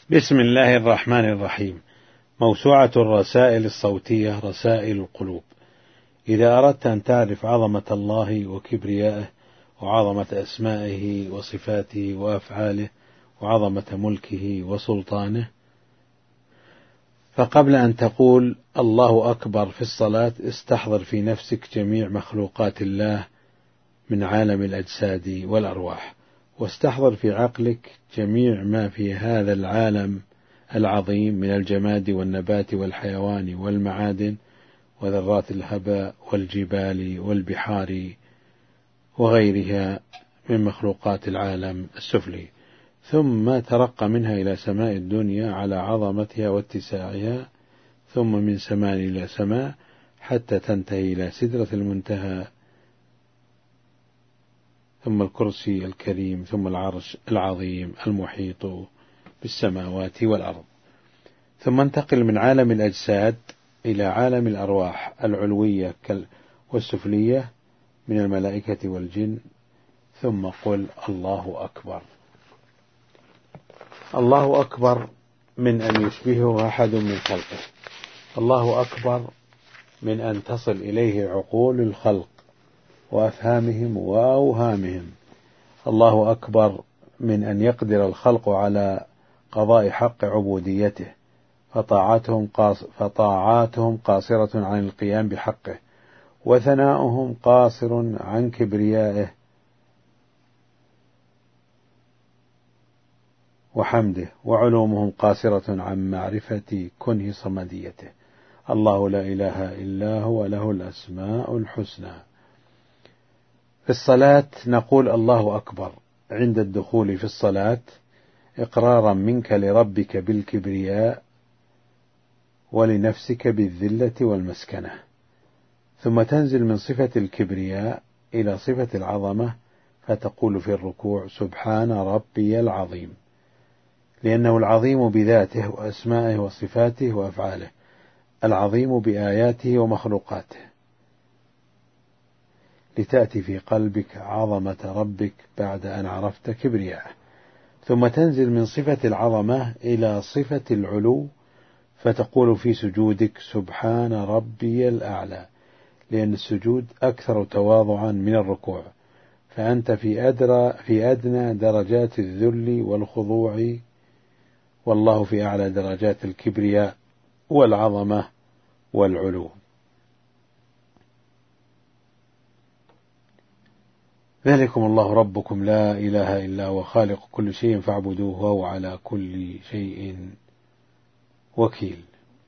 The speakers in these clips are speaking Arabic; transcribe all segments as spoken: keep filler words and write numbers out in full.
بسم الله الرحمن الرحيم. موسوعة الرسائل الصوتية رسائل القلوب. إذا أردت أن تعرف عظمة الله وكبريائه وعظمة أسمائه وصفاته وأفعاله وعظمة ملكه وسلطانه، فقبل أن تقول الله أكبر في الصلاة استحضر في نفسك جميع مخلوقات الله من عالم الأجساد والأرواح، واستحضر في عقلك جميع ما في هذا العالم العظيم من الجماد والنبات والحيوان والمعادن وذرات الهباء والجبال والبحار وغيرها من مخلوقات العالم السفلي، ثم ترقى منها إلى سماء الدنيا على عظمتها واتساعها، ثم من سماء إلى سماء حتى تنتهي إلى سدرة المنتهى، ثم الكرسي الكريم، ثم العرش العظيم المحيط بالسماوات والأرض. ثم انتقل من عالم الأجساد إلى عالم الأرواح العلوية والسفلية من الملائكة والجن، ثم قل الله أكبر. الله أكبر من أن يشبهه أحد من خلقه، الله أكبر من أن تصل إليه عقول الخلق وأفهامهم وأوهامهم، الله أكبر من أن يقدر الخلق على قضاء حق عبوديته، فطاعاتهم, قاص فطاعاتهم قاصرة عن القيام بحقه، وثناؤهم قاصر عن كبريائه وحمده، وعلومهم قاصرة عن معرفة كنه صمديته. الله لا إله إلا هو له الأسماء الحسنى. في الصلاة نقول الله أكبر عند الدخول في الصلاة إقرارا منك لربك بالكبرياء ولنفسك بالذلة والمسكنة، ثم تنزل من صفة الكبرياء إلى صفة العظمة فتقول في الركوع سبحان ربي العظيم، لأنه العظيم بذاته وأسمائه وصفاته وأفعاله، العظيم بآياته ومخلوقاته، لتأتي في قلبك عظمة ربك بعد أن عرفت كبرياءه، ثم تنزل من صفة العظمة إلى صفة العلو فتقول في سجودك سبحان ربي الأعلى، لأن السجود أكثر تواضعا من الركوع، فأنت في أدرى في أدنى درجات الذل والخضوع، والله في أعلى درجات الكبرياء والعظمة والعلو. ذلكم الله ربكم لا إله إلا هو خالق كل شيء فاعبدوه وهو على كل شيء وكيل.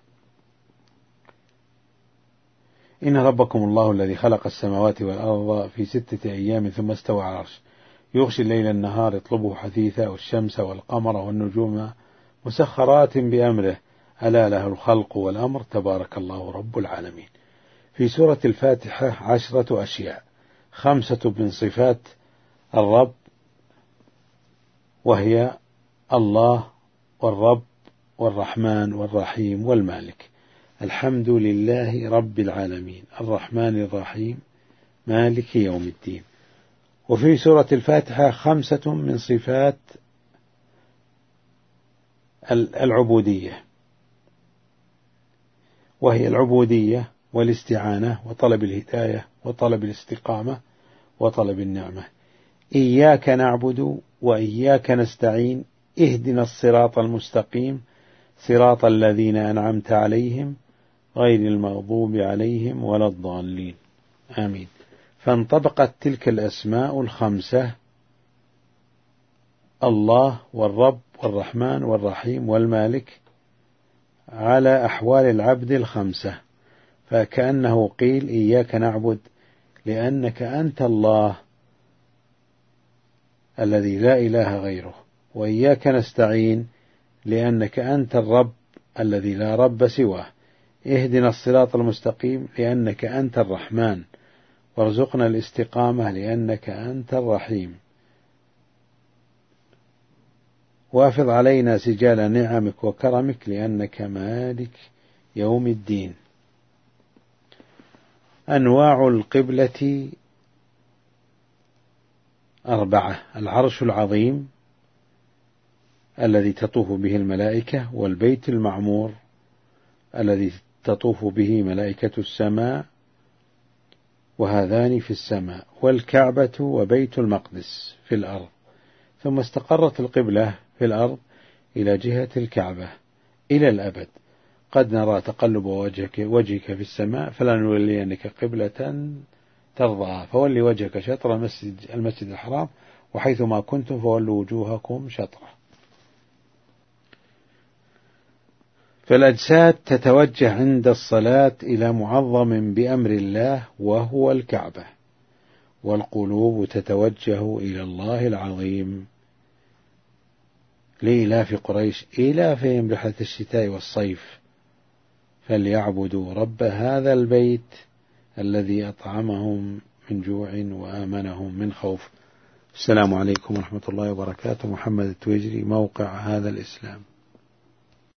إن ربكم الله الذي خلق السماوات والأرض في ستة أيام ثم استوى على العرش يغشي الليل النهار يطلبه حثيثا والشمس والقمر والنجوم مسخرات بأمره ألا له الخلق والأمر تبارك الله رب العالمين. في سورة الفاتحة عشرة أشياء، خمسة من صفات الرب وهي الله والرب والرحمن والرحيم والمالك. الحمد لله رب العالمين الرحمن الرحيم مالك يوم الدين. وفي سورة الفاتحة خمسة من صفات العبودية، وهي العبودية والاستعانة وطلب الهداية وطلب الاستقامة وطلب النعمة. إياك نعبد وإياك نستعين اهدنا الصراط المستقيم صراط الذين أنعمت عليهم غير المغضوب عليهم ولا الضالين آمين. فانطبقت تلك الأسماء الخمسة الله والرب والرحمن والرحيم والمالك على أحوال العبد الخمسة، فكأنه قيل إياك نعبد لأنك أنت الله الذي لا إله غيره، وإياك نستعين لأنك أنت الرب الذي لا رب سواه، اهدنا الصراط المستقيم لأنك أنت الرحمن، وارزقنا الاستقامة لأنك أنت الرحيم، وافض علينا سجال نعمك وكرمك لأنك مالك يوم الدين. أنواع القبلة أربعة: العرش العظيم، الذي تطوف به الملائكة، والبيت المعمور الذي تطوف به ملائكة السماء، وهذان في السماء، والكعبة وبيت المقدس في الأرض. ثم استقرت القبلة في الأرض إلى جهة الكعبة إلى الأبد. قد نرى تقلب وجهك, وجهك في السماء فلنولينك قبلة ترضاها، فولي وجهك شطر المسجد, المسجد الحرام، وحيثما كنتم فولوا وجوهكم شطره. فالأجساد تتوجه عند الصلاة إلى معظم بأمر الله وهو الكعبة، والقلوب تتوجه إلى الله العظيم. لإلاف قريش إلافهم رحلة الشتاء والصيف، فليعبدوا رب هذا البيت الذي أطعمهم من جوع وآمنهم من خوف. السلام عليكم ورحمة الله وبركاته. محمد التويجري، موقع هذا الإسلام.